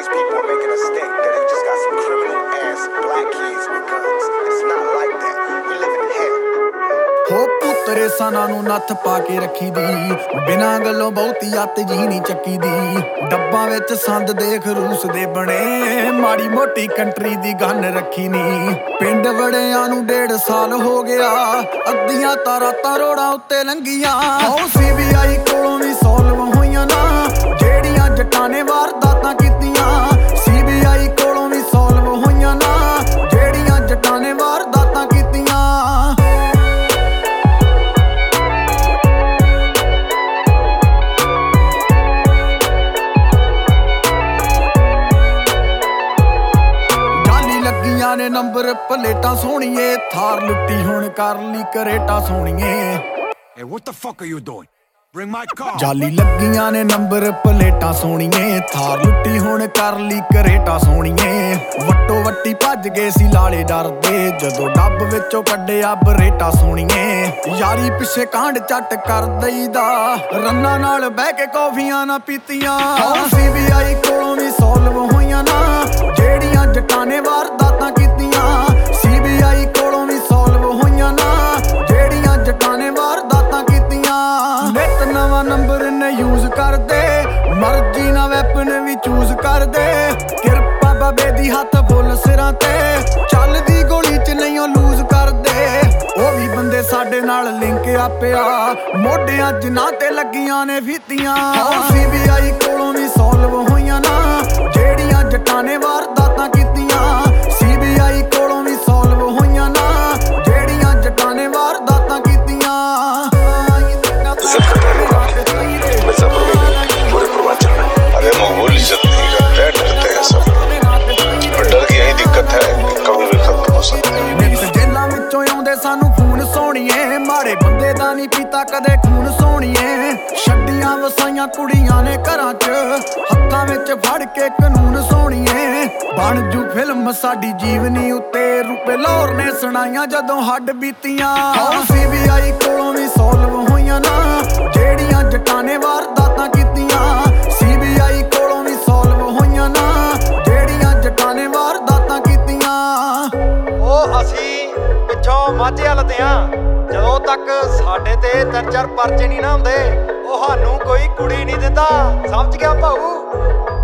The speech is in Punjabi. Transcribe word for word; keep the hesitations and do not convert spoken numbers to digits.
people are making us think that they just got some criminal ass black kids with guns. It's not like that. We live in hell. ਹੋ ਪੁੱਤਰੇ ਸਾਨਾਂ ਨੂੰ ਨੱਥ ਪਾ ਕੇ ਰੱਖੀ ਦੀ, ਬਿਨਾਂ ਗੱਲੋਂ ਬਹੁਤੀ ਅੱਤ ਜੀ ਨਹੀਂ ਚੱਕੀ ਦੀ। ਡੱਬਾਂ ਵਿੱਚ ਸੰਦ ਦੇਖ ਰੂਸ ਦੇ ਬਣੇ, ਮਾੜੀ ਮੋਟੀ ਕੰਟਰੀ ਦੀ ਗੰਨ ਰੱਖੀ ਨੀ। ਪਿੰਡ ਵੜਿਆਂ ਨੂੰ ਡੇਢ ਸਾਲ ਹੋ ਗਿਆ, ਅੱਧੀਆਂ ਤਾਂ ਰਾਤਾਂ ਰੋੜਾਂ ਉੱਤੇ ਲੰਘੀਆਂ। ਉਹ ਸੀ ਬੀ ਆਈ ਕੋਲੋਂ ਵੀ ਸੋਲਵ ਹੋਈਆਂ ਨਾ, ਜਿਹੜੀਆਂ ਜੱਟਾਂ ਨੇ ਵਾਰਦਾਤਾਂ ਕੀਤੀਆਂ। ਸੀ ਬੀ ਆਈ ਕੋਲੋਂ ਵੀ ਸੋਲਵ ਹੋਈਆਂ ਨਾ, ਜਿਹੜੀਆਂ ਜੱਟਾਂ ਨੇ ਵਾਰਦਾਤਾਂ ਕੀਤੀਆਂ। ਨੇ ਨੰਬਰ ਪਲੇਟਾਂ ਸੋਹਣੀਏ, ਥਾਰ ਲੁੱਟੀ ਹੁਣ ਕਰ ਲਈ ਕਰੇਟਾ ਸੋਹਣੀਏ। Hey, what the fuck are you doing? Bring my car. ਜਾਲੀ ਲੱਗੀਆਂ ਨੇ ਨੰਬਰ ਪਲੇਟਾਂ ਸੋਹਣੀਏ, ਥਾਰ ਲੁੱਟੀ ਹੁਣ ਕਰ ਲਈ ਕਰੇਟਾ ਸੋਹਣੀਏ। ਵੱਟੋ ਵੱਟੀ ਭੱਜ ਗਏ ਸੀ ਲਾਲੇ ਡਰਦੇ, ਜਦੋਂ ਡੱਬ ਵਿੱਚੋਂ ਕੱਢਿਆ ਬਰੇਟਾ ਸੋਹਣੀਏ। ਯਾਰੀ ਪਿੱਛੇ ਕਾਂਡ ਚੱਟ ਕਰ ਦਈਦਾ, ਰੰਨਾਂ ਨਾਲ ਬਹਿ ਕੇ ਕੌਫੀਆਂ ਨਾ ਪੀਤੀਆਂ। ਸੀ ਬੀ ਆਈ ਕੋਲੋਂ ਵੀ ਸੋਲਵ ਹੋਈਆਂ ਨਾ, ਜਿਹੜੀਆਂ ਜੱਟਾਂ ਨੇ ਵਾਰਦਾਤਾਂ ਕੀਤੀਆਂ। ਸੀ ਬੀ ਆਈ ਕੋਲੋਂ ਵੀ ਸੋਲਵ ਹੋਈਆਂ ਨਾ, ਜਿਹੜੀਆਂ ਜੱਟਾਂ ਨੇ ਵਾਰਦਾਤਾਂ ਕੀਤੀਆਂ। ਨਿਤ ਨਵਾਂ ਨੰਬਰ ਨੇ ਯੂਜ਼ ਕਰਦੇ, ਮਰਜ਼ੀ ਨਾਲ ਵੈਪਨ ਵੀ ਚੂਜ਼ ਕਰਦੇ। ਕਿਰਪਾ ਬਾਬੇ ਦੀ ਹੱਥ ਫੁੱਲ ਸਿਰਾਂ ਤੇ, ਚੱਲਦੀ ਗੋਲੀ ਚ ਨਹੀਂ ਉਹ ਲੂਜ਼ ਕਰਦੇ। ਉਹ ਵੀ ਬੰਦੇ ਸਾਡੇ ਨਾਲ ਲਿੰਕ ਆਪਿਆ, ਮੋਢਿਆਂ ਜਿਨ੍ਹਾਂ ਤੇ ਲੱਗੀਆਂ ਨੇ ਫੀਤੀਆਂ। ਸੀ ਬੀ ਆਈ ਕੋਲੋਂ ਵੀ ਸੋਲਵ ਹੋਈਆਂ ਨਾ, ਜਿਹੜੀਆਂ ਜੱਟਾਂ ਨੇ ਵਾਰਦਾਤਾਂ ਕੀਤੀਆਂ। ਸੀ ਬੀ ਆਈ ਕੋਲੋਂ ਵੀ ਸੋਲਵ ਹੋਈਆਂ ਨਾ, ਜਿਹੜੀਆਂ ਜੱਟਾਂ ਨੇ ਵਾਰਦਾਤਾਂ ਕੀਤੀਆਂ। ਜੇਲਾਂ ਵਿੱਚੋਂ ਆਉਂਦੇ ਸਾਨੂੰ ਫੋਨ ਸੋਹਣੀਏ, ਮਾੜੇ ਬੰਦੇ ਦਾ ਨਹੀਂ ਪੀਤਾ ਕਦੇ ਖੂਨ ਸੋਹਣੀਏ। ਛੱਡੀਆਂ ਵਸਾਈਆਂ ਕੁੜੀਆਂ ਨੇ ਘਰਾਂ ਚ, ਹੱਥਾਂ ਵਿੱਚ ਫੜ ਕੇ ਕਾਨੂੰਨ ਸੋਹਣੀਏ। ਬਣ ਜੂ ਫਿਲਮ ਸਾਡੀ ਜੀਵਨੀ ਉੱਤੇ, ਰੁਪਏ ਲਾਹੌਰ ਨੇ ਸੁਣਾਈਆਂ ਜਦੋਂ ਹੱਡ ਬੀਤੀਆਂ। ਸੀ ਬੀ ਆਈ ਕੋਲੋਂ ਵੀ ਸੋਲਵ ਹੋਈਆਂ ਨਾ, ਜਿਹੜੀਆਂ ਜੱਟਾਂ ਨੇ ਵਾਰਦਾਤਾਂ ਕੀਤੀਆਂ। ਸੀ ਬੀ ਆਈ ਕੋਲੋਂ ਵੀ ਸੋਲਵ ਹੋਈਆਂ ਨਾ, ਜਿਹੜੀਆਂ ਜੱਟਾਂ ਨੇ ਵਾਰਦਾਤਾਂ ਕੀਤੀਆਂ। ਉਹ ਅਸੀਂ ਪਿੱਛੋਂ ਮਾਝੇ ਹਲਦੇ ਆਂ, ਜਦੋਂ ਤੱਕ ਸਾਡੇ ਤੇ ਤਿੰਨ ਚਾਰ ਪਰਚੇ ਨਹੀਂ ਨਾ ਹੁੰਦੇ, ਉਹ ਸਾਨੂੰ ਕੋਈ ਕੁੜੀ ਨਹੀਂ ਦਿੰਦਾ। ਸਮਝ ਗਿਆ ਭਾਊ?